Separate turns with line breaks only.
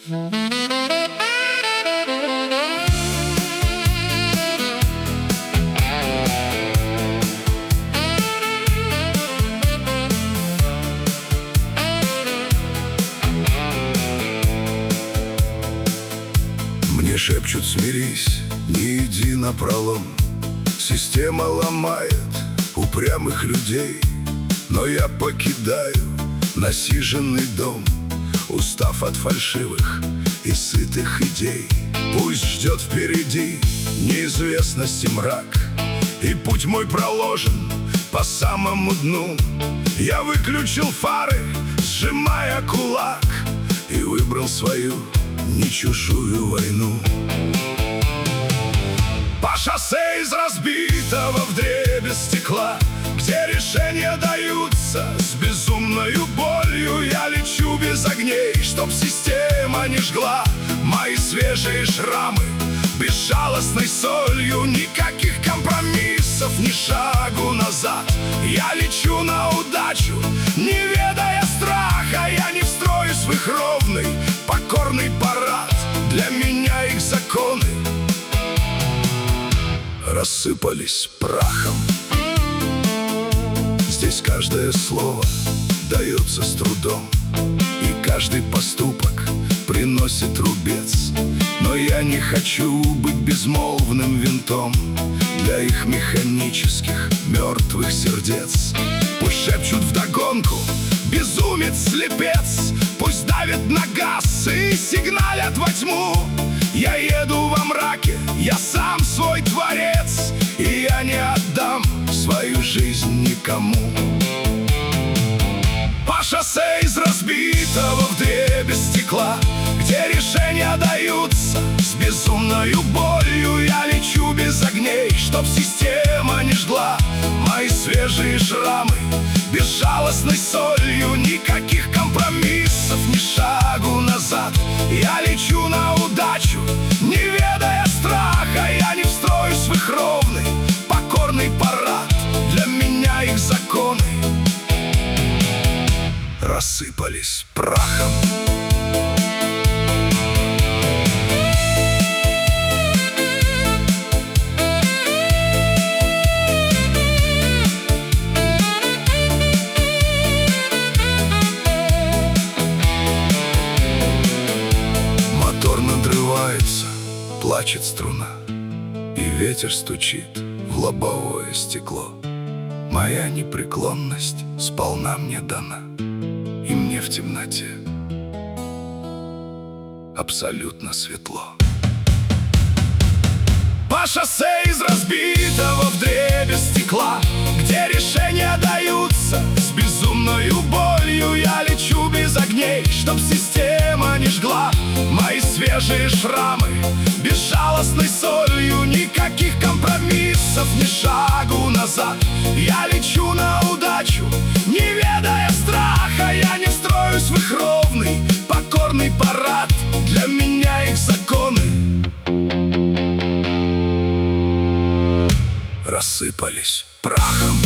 Мне шепчут: смирись, не иди напролом. Система ломает упрямых людей. Но я покидаю насиженный дом, устав от фальшивых и сытых идей. Пусть ждет впереди неизвестность и мрак, и путь мой проложен по самому дну. Я выключил фары, сжимая кулак, и выбрал свою, не чужую войну. По шоссе из разбитого вдребезги стекла, где решения даются с безумною болью, я лечу без огней, чтоб система не жгла мои свежие шрамы безжалостной солью. Никаких компромиссов, ни шагу назад. Я лечу на удачу, не ведая страха. Я не встроюсь в их ровный, покорный парад. Для меня их законы рассыпались прахом. Здесь каждое слово дается с трудом, и каждый поступок приносит рубец. Но я не хочу быть безмолвным винтом для их механических мертвых сердец. Пусть шепчут вдогонку: безумец, слепец. Пусть давят на газ и сигналят во тьму. Я еду во мраке, я сам свой творец, и я не отдам свою жизнь никому. По шоссе из разбитого вдребезги стекла, где решения даются с безумною болью, я лечу без огней, чтоб система не жгла мои свежие шрамы безжалостной солью. Никаких компромиссов, ни шагу назад. Я лечу на удачу, не ведая страха. Я не встроюсь в их ровный, покорный парад. Для меня их законы рассыпались прахом. Мотор надрывается, плачет струна, и ветер стучит в лобовое стекло. Моя непреклонность сполна мне дана, и мне в темноте абсолютно светло. По шоссе из разбитого вдребезги стекла, где решения даются с безумною болью, я лечу без огней, чтоб система не жгла мои свежие шрамы безжалостной солью. Никаких компромиссов, ни шагу назад. Я лечу на удачу, не ведая страха. Я не встроюсь в их ровный, покорный парад. Для меня их законы рассыпались прахом.